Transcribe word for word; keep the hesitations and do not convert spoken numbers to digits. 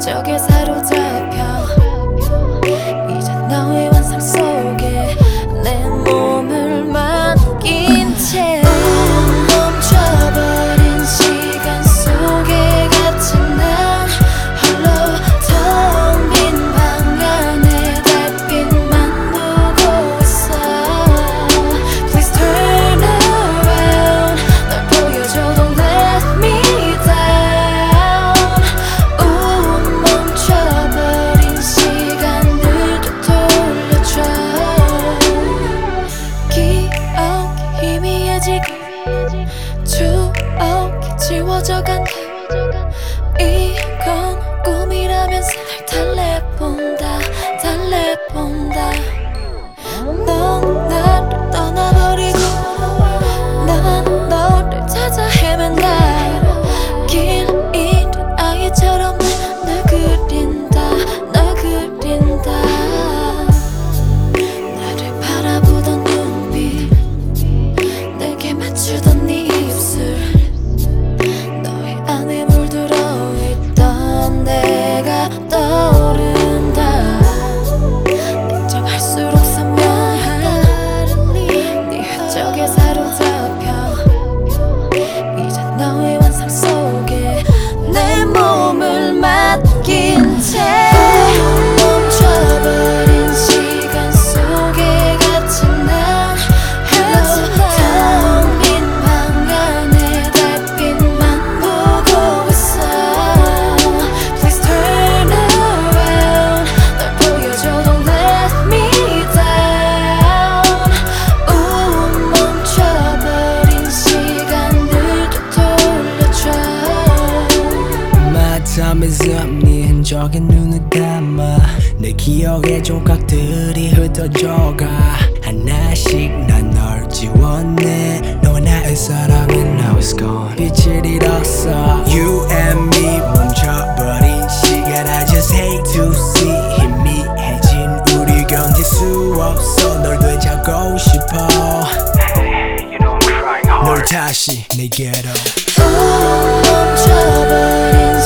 벽에 사로잡혀 이제 너의 환상 속에 내 몸을 맡긴 채 멈춰버린 시간 속에 갇힌 난 홀로 텅 빈 방 안에 달빛만 보고 있어. Please turn around. 널 보여줘 don't let me down. 우 멈춰버린 시간을 돌려줘. 기억이 희미해지고 추억이 지워져간다. 이건 꿈이라면서 날 달래본다 달래본다. 넌 나를 떠나버리고 난 너를 찾아 헤맨다. 길 잃은 아이처럼 널 그린다 널 그린다. 나를 바라보던 눈빛 내게 맞추던 네 입술 너의 안에 물들어 있던 내가 떠오른다. 냉정할수록 선명한 네 흔적에 사로잡혀 이제 너의 환상 속에 내 몸을 맡긴 채 멈춰버린 시간 속에 갇힌 난 홀로 텅 빈 방 안에 달빛만 보고 있어. Please turn around. 널 보여줘 don't let me down. 우 멈춰버린 시간을 돌려줘. My time is up. 네 흔적에 눈을 감아 내 기억의 조각들이 흩어져가. 하나씩 난 널 지웠네. 너와 나의 사랑은 now is gone. 빛을 잃었어. You and me 멈춰버린 시간. I just hate to see. 희미해진 우리 견딜 수 없어. 널 되찾고 싶어. 널 다시 내게로 우 멈춰버린